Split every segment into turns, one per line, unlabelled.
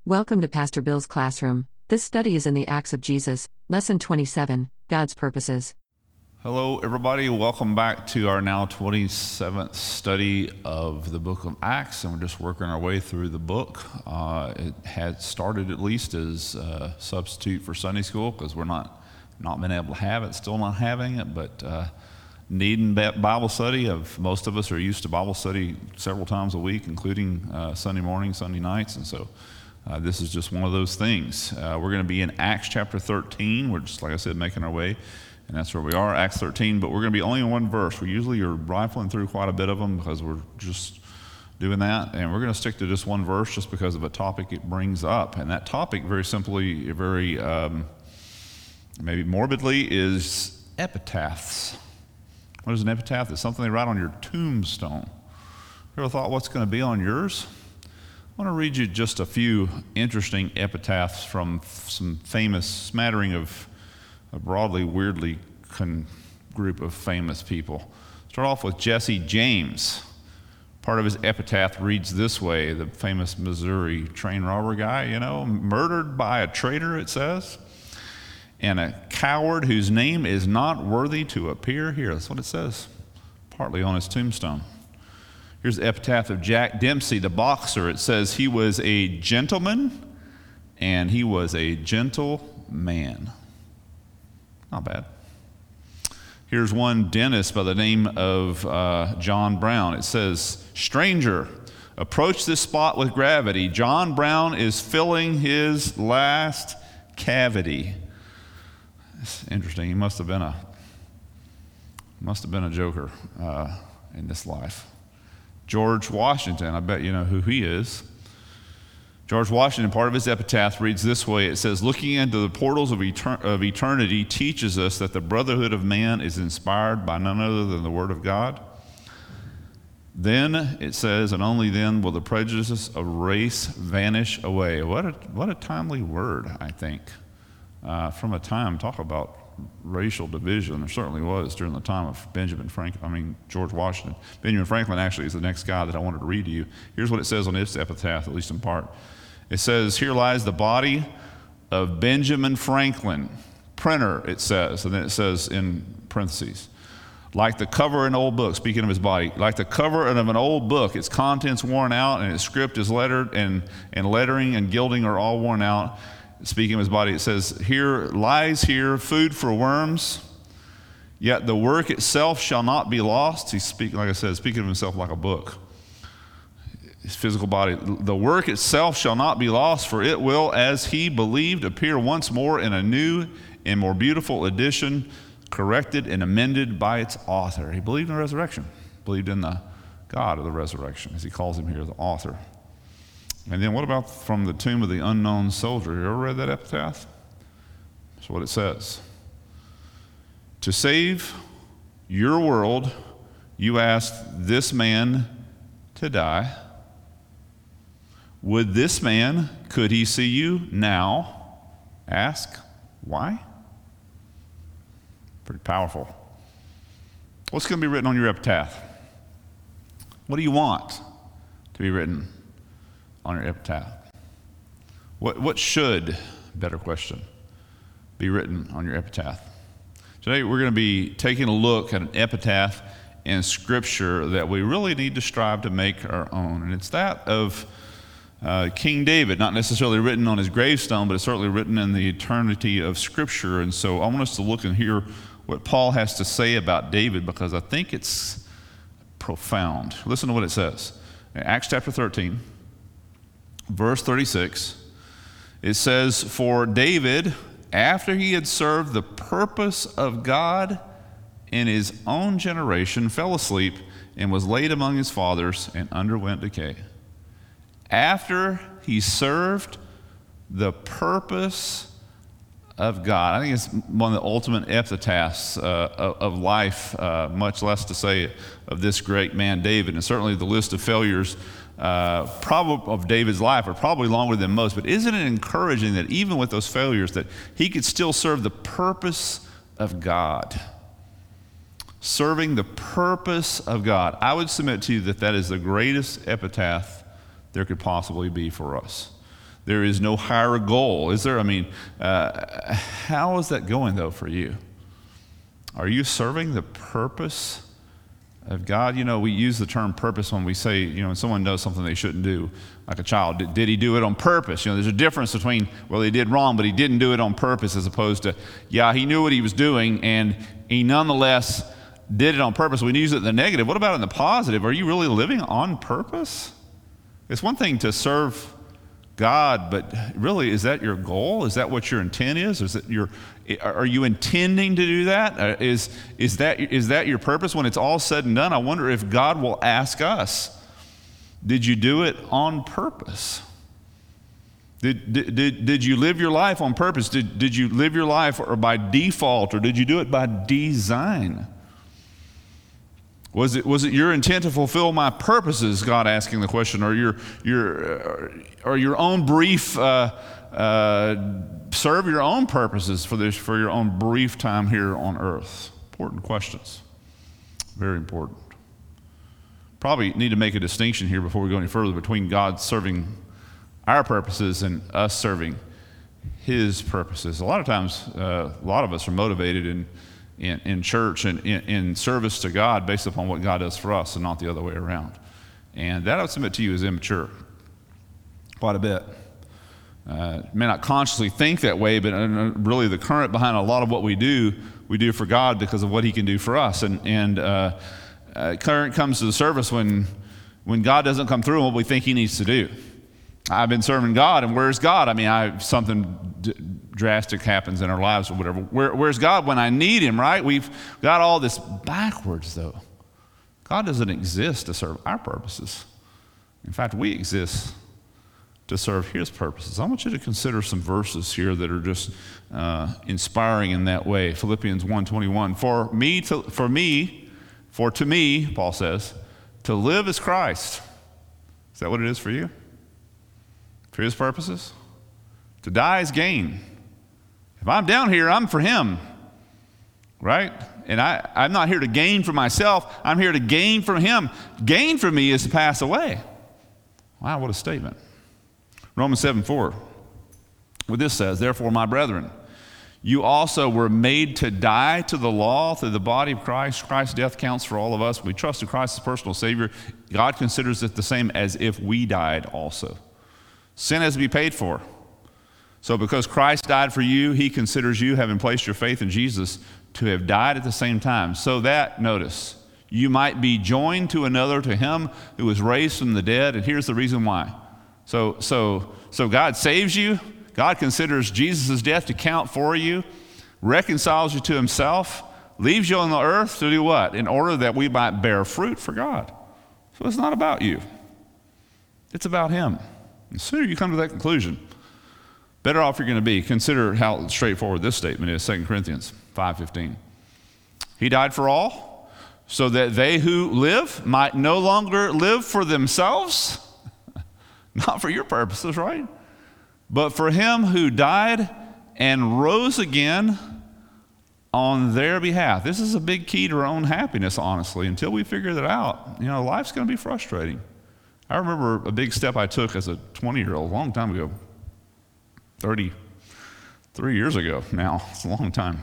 Welcome to Pastor Bill's classroom. This study is in the Acts of Jesus, Lesson 27, God's Purposes.
Hello, everybody. Welcome back to our now 27th study of the book of Acts, and we're just working our way through the book. It had started at least as a substitute for Sunday school because we're not been able to have it, still not having it, but needing Bible study. Most of us are used to Bible study several times a week, including Sunday morning, Sunday nights, and so this is just one of those things. We're going to be in Acts chapter 13. We're just, like I said, making our way, and that's where we are, Acts 13. But we're going to be only in one verse. We usually are rifling through quite a bit of them because we're just doing that, and we're going to stick to just one verse just because of a topic it brings up. And that topic, very simply, very maybe morbidly, is epitaphs. What is an epitaph? It's something they write on your tombstone. You ever thought what's going to be on yours? I want to read you just a few interesting epitaphs from some famous smattering of a broadly, weirdly group of famous people. Start off with Jesse James. Part of his epitaph reads this way, the famous Missouri train robber guy, murdered by a traitor, it says, and a coward whose name is not worthy to appear here. That's what it says, partly on his tombstone. Here's the epitaph of Jack Dempsey, the boxer. It says he was a gentleman and he was a gentle man. Not bad. Here's one dentist by the name of John Brown. It says, stranger, approach this spot with gravity. John Brown is filling his last cavity. It's interesting. He must have been a joker in this life. George Washington, I bet you know who he is. George Washington, part of his epitaph reads this way. It says, looking into the portals of eternity teaches us that the brotherhood of man is inspired by none other than the Word of God. Then, it says, and only then will the prejudices of race vanish away. What a timely word, I think. From a time, talk about racial division. There certainly was during the time of George Washington. Benjamin Franklin actually is the next guy that I wanted to read to you. Here's what it says on its epitaph, at least in part. It says, here lies the body of Benjamin Franklin, printer, it says, and then it says in parentheses, like the cover in an old book, speaking of his body, like the cover of an old book, its contents worn out and its script is lettered and lettering and gilding are all worn out. Speaking of his body, it says, here lies food for worms, yet the work itself shall not be lost. He's speaking, like I said, speaking of himself like a book. His physical body. The work itself shall not be lost, for it will, as he believed, appear once more in a new and more beautiful edition, corrected and amended by its author. He believed in the resurrection, believed in the God of the resurrection, as he calls him here, the author. And then what about from the tomb of the unknown soldier? You ever read that epitaph? That's what it says. To save your world, you asked this man to die. Would this man, could he see you now? Ask, why? Pretty powerful. What's going to be written on your epitaph? What do you want to be written on your epitaph? What should, better question, be written on your epitaph? Today we're going to be taking a look at an epitaph in Scripture that we really need to strive to make our own, and it's that of King David, not necessarily written on his gravestone, but it's certainly written in the eternity of Scripture. And so I want us to look and hear what Paul has to say about David because I think it's profound. Listen to what it says. In Acts chapter 13, verse 36, it says, for David, after he had served the purpose of God in his own generation, fell asleep and was laid among his fathers and underwent decay. After he served the purpose of God. I think it's one of the ultimate epitaphs of life, much less to say of this great man David. And certainly the list of failures of David's life are probably longer than most, but isn't it encouraging that even with those failures that he could still serve the purpose of God? Serving the purpose of God. I would submit to you that that is the greatest epitaph there could possibly be for us. There is no higher goal, is there? I mean, how is that going, though, for you? Are you serving the purpose of God? You know, we use the term purpose when we say, you know, when someone does something they shouldn't do, like a child. Did he do it on purpose? You know, there's a difference between, well, he did wrong, but he didn't do it on purpose, as opposed to, yeah, he knew what he was doing, and he nonetheless did it on purpose. We use it in the negative. What about in the positive? Are you really living on purpose? It's one thing to serve God, but really, is that your goal? Is that what your intent is? Are you intending to do that? Is that your purpose? When it's all said and done, I wonder if God will ask us, did you do it on purpose? Did you live your life on purpose? Did you live your life or by default, or did you do it by design? Was it your intent to fulfill my purposes, God asking the question, or your own brief, serve your own purposes for your own brief time here on earth? Important questions. Very important. Probably need to make a distinction here before we go any further between God serving our purposes and us serving His purposes. A lot of times, a lot of us are motivated in church and in service to God based upon what God does for us and not the other way around. And that I would submit to you is immature, quite a bit. May not consciously think that way, but really the current behind a lot of what we do for God because of what He can do for us. And current comes to the surface when God doesn't come through on what we think He needs to do. I've been serving God, and where's God? I mean, something drastic happens in our lives or whatever. Where's God when I need Him, right? We've got all this backwards, though. God doesn't exist to serve our purposes. In fact, we exist to serve His purposes. I want you to consider some verses here that are just inspiring in that way. Philippians 1:21. For to me, Paul says, to live is Christ. Is that what it is for you? For His purposes? To die is gain. If I'm down here, I'm for Him, right? And I'm not here to gain for myself. I'm here to gain from Him. Gain for me is to pass away. Wow, what a statement. Romans 7:4. What this says, therefore, my brethren, you also were made to die to the law through the body of Christ. Christ's death counts for all of us. We trust in Christ as personal Savior. God considers it the same as if we died also. Sin has to be paid for. So because Christ died for you, He considers you, having placed your faith in Jesus, to have died at the same time. So that, notice, you might be joined to another, to Him who was raised from the dead. And here's the reason why. So God saves you. God considers Jesus' death to count for you, reconciles you to Himself, leaves you on the earth to do what? In order that we might bear fruit for God. So it's not about you. It's about Him. The sooner you come to that conclusion, better off you're going to be. Consider how straightforward this statement is, 2 Corinthians 5:15. He died for all, so that they who live might no longer live for themselves, not for your purposes, right? But for Him who died and rose again on their behalf. This is a big key to our own happiness, honestly. Until we figure that out, life's going to be frustrating. I remember a big step I took as a 20-year-old, a long time ago, 33 years ago now. It's a long time.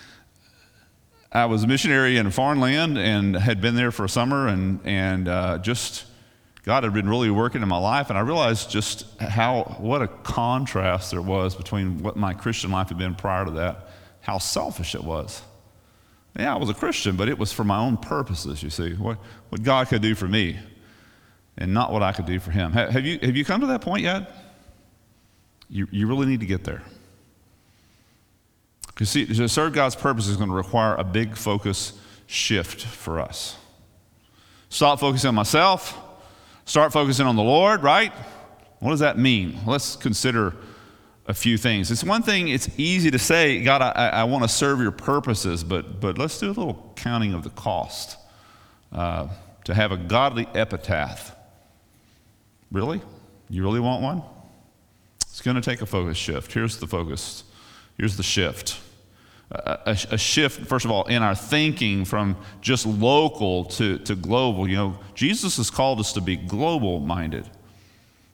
I was a missionary in a foreign land and had been there for a summer, and just God had been really working in my life, and I realized just what a contrast there was between what my Christian life had been prior to that, how selfish it was. Yeah, I was a Christian, but it was for my own purposes, you see, what God could do for me and not what I could do for Him. Have you come to that point yet? You really need to get there. Because see, to serve God's purpose is going to require a big focus shift for us. Stop focusing on myself. Start focusing on the Lord, right? What does that mean? Let's consider a few things. It's one thing, it's easy to say, God, I want to serve your purposes, but let's do a little counting of the cost to have a godly epitaph. Really? You really want one? It's going to take a focus shift. Here's the focus. Here's the shift. A shift, first of all, in our thinking from just local to global. Jesus has called us to be global-minded.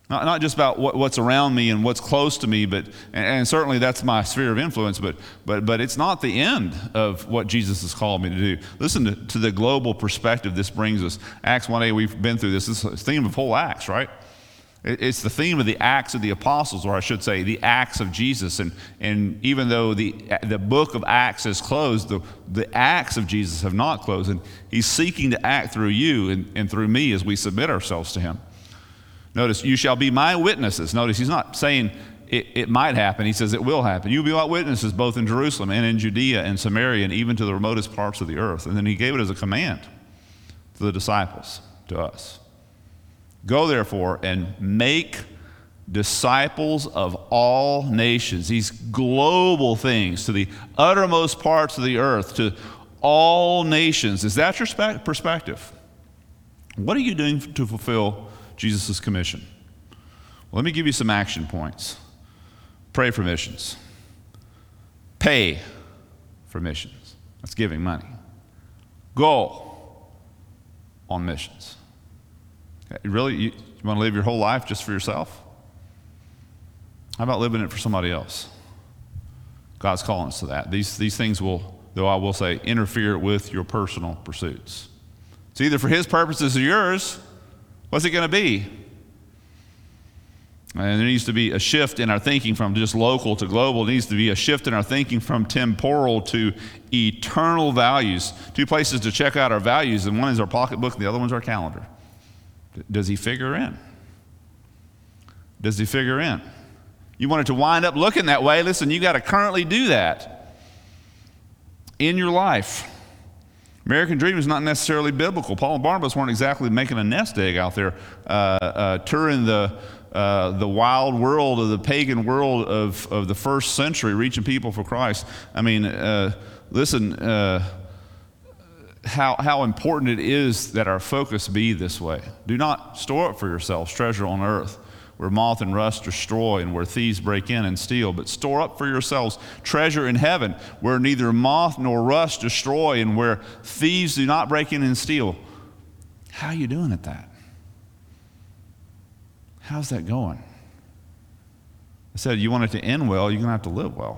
Not just about what's around me and what's close to me, and certainly that's my sphere of influence, but it's not the end of what Jesus has called me to do. Listen to the global perspective this brings us. Acts 1:8, we've been through this. This is the theme of whole Acts, right? It's the theme of the Acts of the Apostles, or I should say the Acts of Jesus. And even though the book of Acts is closed, the Acts of Jesus have not closed. And he's seeking to act through you and through me as we submit ourselves to him. Notice, you shall be my witnesses. Notice, he's not saying it might happen. He says it will happen. You'll be my witnesses both in Jerusalem and in Judea and Samaria and even to the remotest parts of the earth. And then he gave it as a command to the disciples, to us. Go, therefore, and make disciples of all nations. These global things, to the uttermost parts of the earth, to all nations. Is that your perspective? What are you doing to fulfill Jesus' commission? Well, let me give you some action points. Pray for missions. Pay for missions. That's giving money. Go on missions. Really, you want to live your whole life just for yourself? How about living it for somebody else? God's calling us to that. These things will, though I will say, interfere with your personal pursuits. It's either for his purposes or yours. What's it going to be? And there needs to be a shift in our thinking from just local to global. There needs to be a shift in our thinking from temporal to eternal values. Two places to check out our values, and one is our pocketbook and the other one's our calendar. Does he figure in? Does he figure in? You want it to wind up looking that way? Listen, you got to currently do that in your life. American dream is not necessarily biblical. Paul and Barnabas weren't exactly making a nest egg out there, touring the wild world of the pagan world of the first century, reaching people for Christ. I mean, listen, how important it is that our focus be this way. Do not store up for yourselves treasure on earth, where moth and rust destroy and where thieves break in and steal, but store up for yourselves treasure in heaven, where neither moth nor rust destroy and where thieves do not break in and steal. How are you doing at that? How's that going? I said, you want it to end well, you're going to have to live well.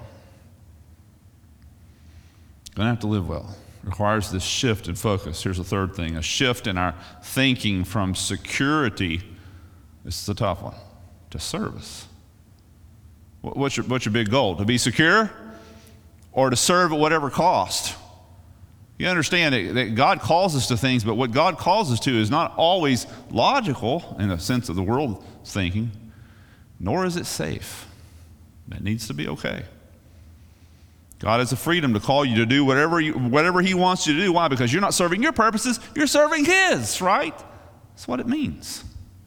You're going to have to live well. It requires this shift in focus. Here's the third thing, a shift in our thinking from security, this is a tough one, to service. What's your big goal? To be secure or to serve at whatever cost? You understand that God calls us to things, but what God calls us to is not always logical in the sense of the world's thinking, nor is it safe. It needs to be okay. God has the freedom to call you to do whatever he wants you to do. Why? Because you're not serving your purposes, you're serving his, right? That's what it means.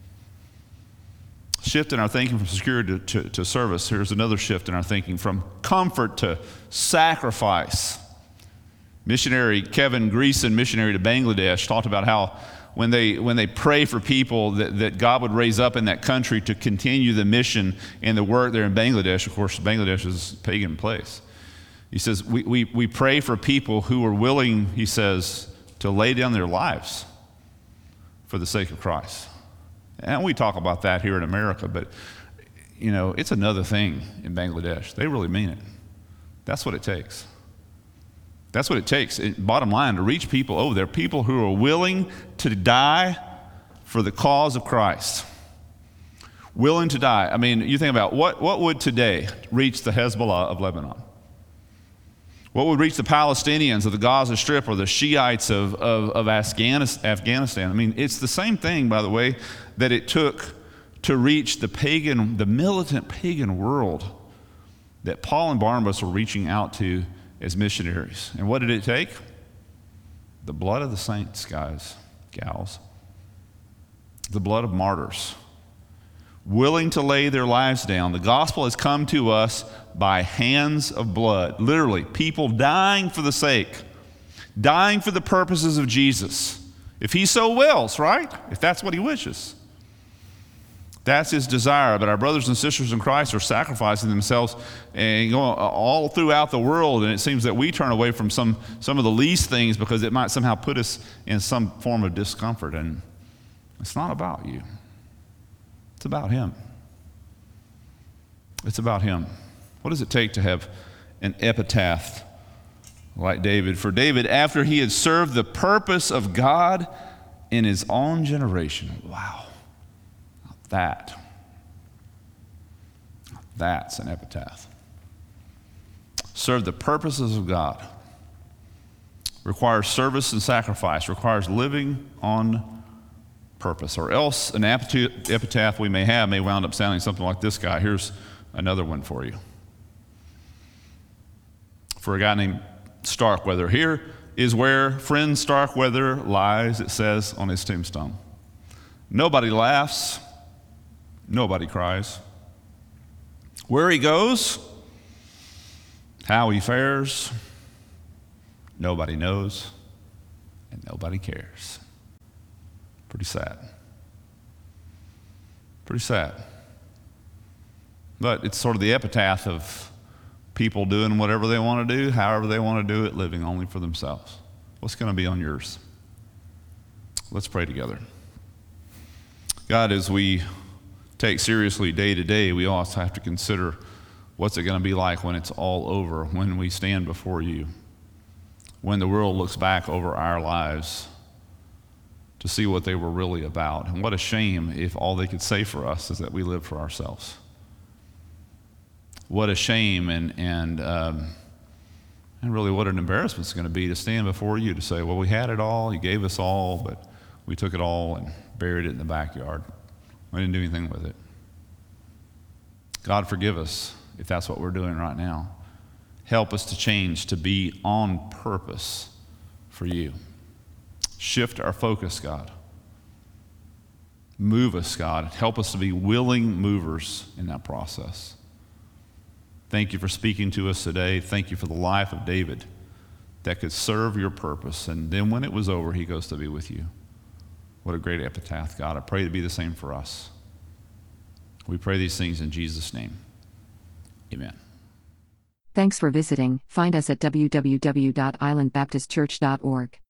Shift in our thinking from security to service. Here's another shift in our thinking from comfort to sacrifice. Missionary Kevin Greeson, missionary to Bangladesh, talked about how when they pray for people that God would raise up in that country to continue the mission and the work there in Bangladesh. Of course, Bangladesh is a pagan place. He says, we pray for people who are willing, he says, to lay down their lives for the sake of Christ. And we talk about that here in America, but, you know, it's another thing in Bangladesh. They really mean it. That's what it takes. That's what it takes, bottom line, to reach people over there, people who are willing to die for the cause of Christ. Willing to die. I mean, you think about what would today reach the Hezbollah of Lebanon? What would reach the Palestinians of the Gaza Strip or the Shiites of Afghanistan? I mean, it's the same thing, by the way, that it took to reach the militant pagan world that Paul and Barnabas were reaching out to as missionaries. And what did it take? The blood of the saints, guys, gals. The blood of martyrs. Willing to lay their lives down. The gospel has come to us by hands of blood. Literally, people dying for the sake, dying for the purposes of Jesus. If he so wills, right? If that's what he wishes. That's his desire. But our brothers and sisters in Christ are sacrificing themselves and going all throughout the world. And it seems that we turn away from some of the least things because it might somehow put us in some form of discomfort. And it's not about you. It's about him. It's about him. What does it take to have an epitaph like David? For David, after he had served the purpose of God in his own generation. Wow. That's an epitaph. Serve the purposes of God. Requires service and sacrifice. Requires living on purpose. Or else an epitaph we may have may wound up sounding something like this guy. Here's another one for you. For a guy named Starkweather. Here is where friend Starkweather lies, it says on his tombstone. Nobody laughs. Nobody cries. Where he goes, how he fares, nobody knows, and nobody cares. Pretty sad. Pretty sad. But it's sort of the epitaph of people doing whatever they want to do, however they want to do it, living only for themselves. What's going to be on yours? Let's pray together. God, as we take seriously day to day, we also have to consider what's it going to be like when it's all over, when we stand before you, when the world looks back over our lives to see what they were really about. And what a shame if all they could say for us is that we live for ourselves. What a shame and really what an embarrassment it's going to be to stand before you to say, well, we had it all, you gave us all, but we took it all and buried it in the backyard. We didn't do anything with it. God, forgive us if that's what we're doing right now. Help us to change, to be on purpose for you. Shift our focus, God. Move us, God. Help us to be willing movers in that process. Thank you for speaking to us today. Thank you for the life of David that could serve your purpose. And then when it was over, he goes to be with you. What a great epitaph, God. I pray to be the same for us. We pray these things in Jesus' name. Amen.
Thanks for visiting. Find us at www.islandbaptistchurch.org.